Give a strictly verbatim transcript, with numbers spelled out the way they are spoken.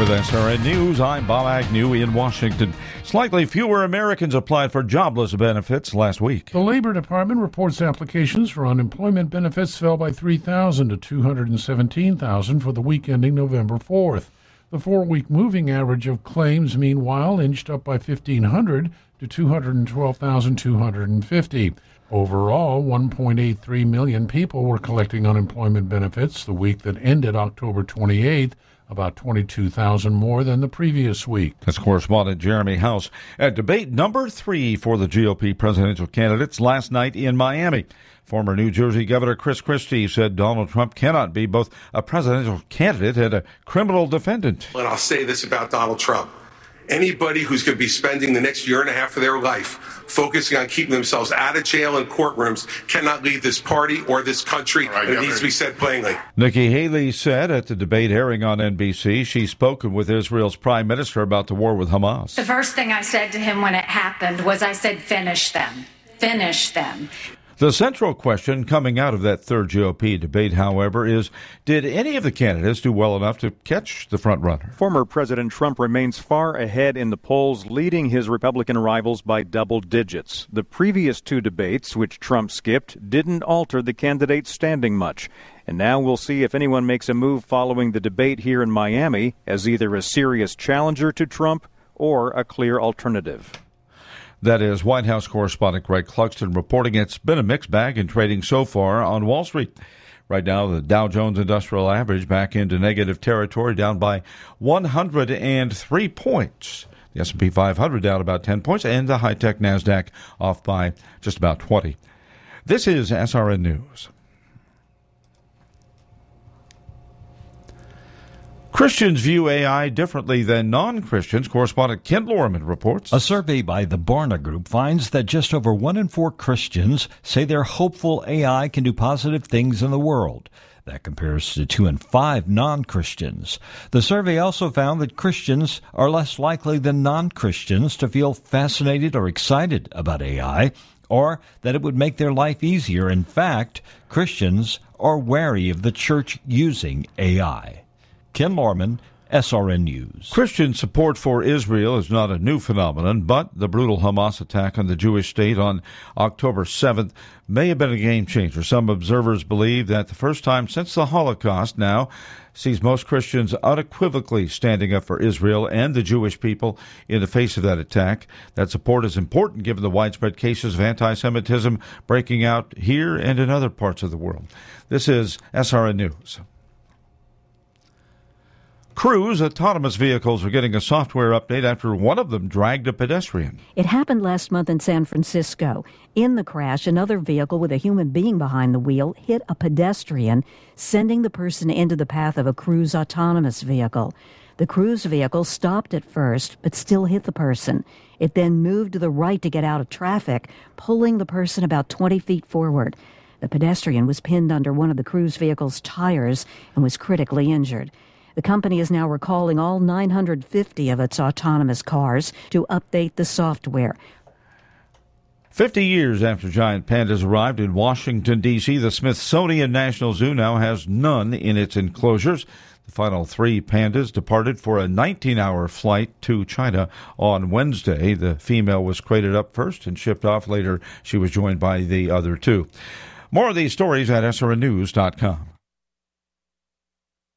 With S R N News, I'm Bob Agnew in Washington. Slightly fewer Americans applied for jobless benefits last week. The Labor Department reports applications for unemployment benefits fell by three thousand to two hundred seventeen thousand for the week ending November fourth. The four-week moving average of claims, meanwhile, inched up by fifteen hundred to two hundred twelve thousand two hundred fifty. Overall, one point eight three million people were collecting unemployment benefits the week that ended October twenty-eighth, about twenty-two thousand more than the previous week. That's correspondent Jeremy House. At debate number three for the G O P presidential candidates last night in Miami. Former New Jersey Governor Chris Christie said Donald Trump cannot be both a presidential candidate and a criminal defendant. And I'll say this about Donald Trump. Anybody who's going to be spending the next year and a half of their life focusing on keeping themselves out of jail and courtrooms cannot lead this party or this country. Right, and it needs to be said plainly. Nikki Haley said at the debate airing on N B C she's spoken with Israel's prime minister about the war with Hamas. The first thing I said to him when it happened was I said, finish them. Finish them. The central question coming out of that third G O P debate, however, is did any of the candidates do well enough to catch the front-runner? Former President Trump remains far ahead in the polls, leading his Republican rivals by double digits. The previous two debates, which Trump skipped, didn't alter the candidate's standing much. And now we'll see if anyone makes a move following the debate here in Miami as either a serious challenger to Trump or a clear alternative. That is White House correspondent Greg Clugston reporting it's been a mixed bag in trading so far on Wall Street. Right now, the Dow Jones Industrial Average back into negative territory, down by one hundred three points. The S and P five hundred down about ten points, and the high-tech NASDAQ off by just about twenty. This is S R N News. Christians view A I differently than non-Christians. Correspondent Ken Lorman reports. A survey by the Barna Group finds that just over one in four Christians say they're hopeful A I can do positive things in the world. That compares to two in five non-Christians. The survey also found that Christians are less likely than non-Christians to feel fascinated or excited about A I, or that it would make their life easier. In fact, Christians are wary of the church using A I. Ken Lorman, S R N News. Christian support for Israel is not a new phenomenon, but the brutal Hamas attack on the Jewish state on October seventh may have been a game changer. Some observers believe that the first time since the Holocaust now sees most Christians unequivocally standing up for Israel and the Jewish people in the face of that attack. That support is important given the widespread cases of anti-Semitism breaking out here and in other parts of the world. This is S R N News. Cruise autonomous vehicles are getting a software update after one of them dragged a pedestrian. It happened last month in San Francisco. In the crash, another vehicle with a human being behind the wheel hit a pedestrian, sending the person into the path of a Cruise autonomous vehicle. The Cruise vehicle stopped at first, but still hit the person. It then moved to the right to get out of traffic, pulling the person about twenty feet forward. The pedestrian was pinned under one of the Cruise vehicle's tires and was critically injured. The company is now recalling all nine hundred fifty of its autonomous cars to update the software. Fifty years after giant pandas arrived in Washington, D C, the Smithsonian National Zoo now has none in its enclosures. The final three pandas departed for a nineteen-hour flight to China on Wednesday. The female was crated up first and shipped off. Later, she was joined by the other two. More of these stories at S R N news dot com.